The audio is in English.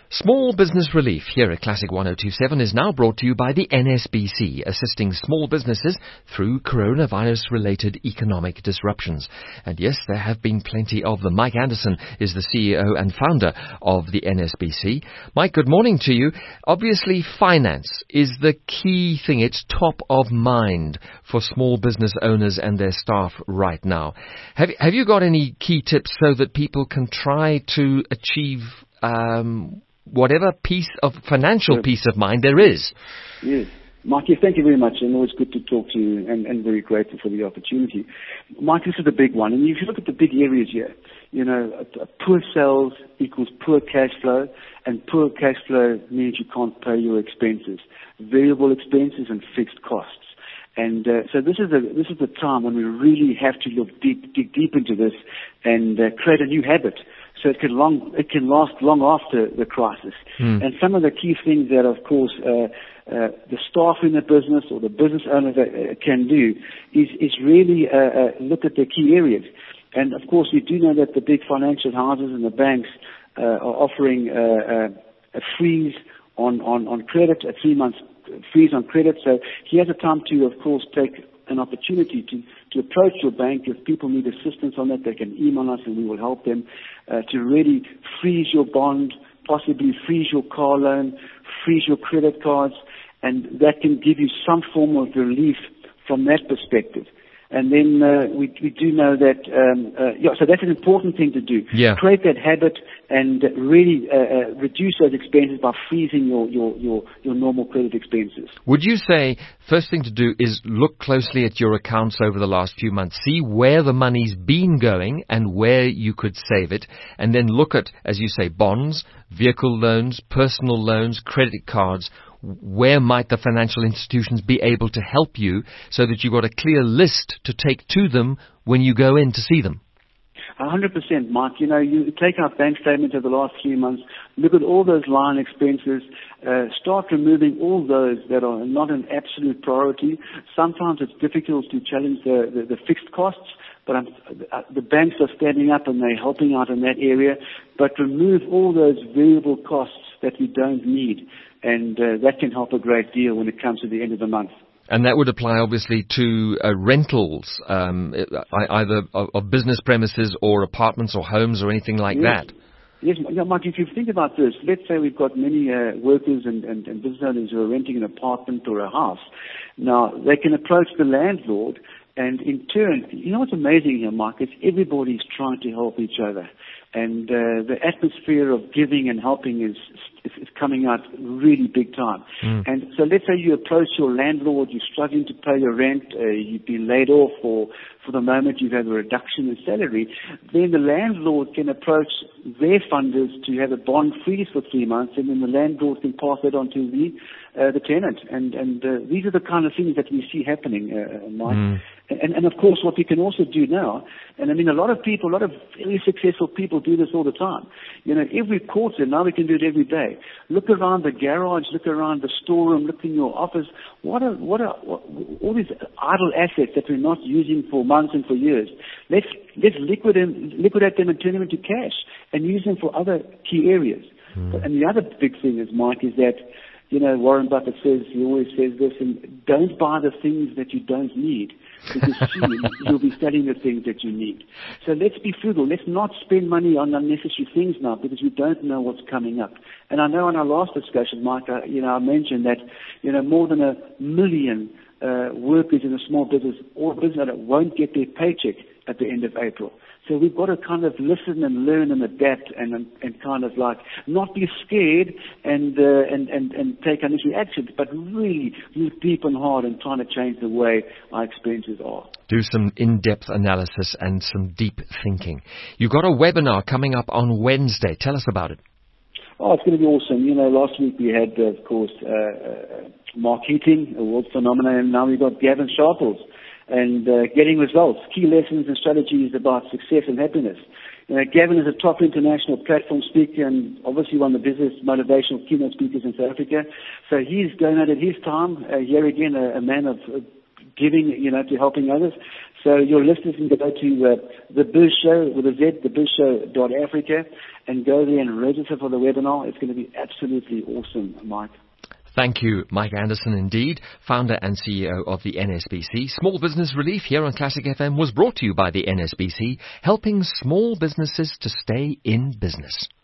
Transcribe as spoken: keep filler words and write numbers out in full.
Small Business Relief here at Classic one oh two point seven is now brought to you by the N S B C, assisting small businesses through coronavirus-related economic disruptions. And yes, there have been plenty of them. Mike Anderson is the C E O and founder of the N S B C. Mike, good morning to you. Obviously, finance is the key thing. It's top of mind for small business owners and their staff right now. Have, have you got any key tips so that people can try to achieve um, whatever piece of financial Sure. peace of mind there is? Yes. Mikey, thank you very much, and always good to talk to you, and, and very grateful for the opportunity. Mike, this is the big one, and if you look at the big areas here, you know, a, a poor sales equals poor cash flow, and poor cash flow means you can't pay your expenses, variable expenses and fixed costs. And uh, so this is the this is the time when we really have to look deep, dig deep into this, and uh, create a new habit, so it can long it can last long after the crisis. Mm. And some of the key things that, of course, uh, uh, the staff in the business or the business owner that, uh, can do is is really uh, uh, look at the key areas. And of course, we do know that the big financial houses and the banks uh, are offering uh, uh, a freeze on, on, on credit, a three months freeze on credit. So he has a time to, of course, take an opportunity to, to approach your bank. If people need assistance on that, they can email us and we will help them uh, to really freeze your bond, possibly freeze your car loan, freeze your credit cards, and that can give you some form of relief from that perspective. And then uh, we, we do know that, um, uh, yeah, so that's an important thing to do. Yeah. Create that habit and really uh, uh, reduce those expenses by freezing your, your, your, your normal credit expenses. Would you say first thing to do is look closely at your accounts over the last few months, see where the money's been going and where you could save it, and then look at, as you say, bonds, vehicle loans, personal loans, credit cards. Where might the financial institutions be able to help you so that you've got a clear list to take to them when you go in to see them? A hundred percent, Mike. You know, you take our bank statement of the last three months, look at all those line expenses, uh, start removing all those that are not an absolute priority. Sometimes it's difficult to challenge the, the, the fixed costs, but I'm, uh, the banks are standing up and they're helping out in that area. But remove all those variable costs that we don't need, and uh, that can help a great deal when it comes to the end of the month. And that would apply, obviously, to uh, rentals, um, either of, of business premises or apartments or homes or anything like yes. that. Yes, Mike, if you think about this, let's say we've got many uh, workers and, and, and business owners who are renting an apartment or a house. Now, they can approach the landlord, and in turn, you know what's amazing here, Mike, is everybody's trying to help each other. And uh, the atmosphere of giving and helping is, is, is coming out really big time. Mm. And so let's say you approach your landlord, you're struggling to pay your rent, uh, you've been laid off, or for the moment you've had a reduction in salary, then the landlord can approach their funders to have a bond freeze for three months, and then the landlord can pass that on to the uh, the tenant. And, and uh, these are the kind of things that we see happening, uh, Mike. Mm. And, and of course, what we can also do now, and I mean, a lot of people, a lot of very successful people do this all the time. You know, every quarter, now we can do it every day. Look around the garage, look around the storeroom, look in your office. What are, what are, what, all these idle assets that we're not using for months and for years? Let's, let's liquidate, liquidate them and turn them into cash and use them for other key areas. Mm. And the other big thing is, Mike, is that, you know, Warren Buffett says, he always says this, and don't buy the things that you don't need, because soon you'll be selling the things that you need. So let's be frugal. Let's not spend money on unnecessary things now, because we don't know what's coming up. And I know in our last discussion, Mike, I, you know, I mentioned that, you know, more than a million uh, workers in a small business or business owner won't get their paycheck at the end of April. So we've got to kind of listen and learn and adapt and and, and kind of like not be scared and, uh, and and and take unnecessary action, but really look deep and hard and trying to change the way our expenses are. Do some in-depth analysis and some deep thinking. You've got a webinar coming up on Wednesday. Tell us about it. Oh, it's going to be awesome. You know, last week we had, uh, of course, uh, uh, Mark Keating, a world phenomenon, and now we've got Gavin Sharples. And uh, getting results, key lessons and strategies about success and happiness. You know, Gavin is a top international platform speaker and obviously one of the business motivational keynote speakers in South Africa. So he's donated his time. Uh, here again, a, a man of uh, giving, you know, to helping others. So your listeners can go to uh, the Biz Show with a Z, the biz show dot africa, and go there and register for the webinar. It's going to be absolutely awesome, Mike. Thank you, Mike Anderson, indeed, founder and C E O of the N S B C. Small Business Relief here on Classic F M was brought to you by the N S B C, helping small businesses to stay in business.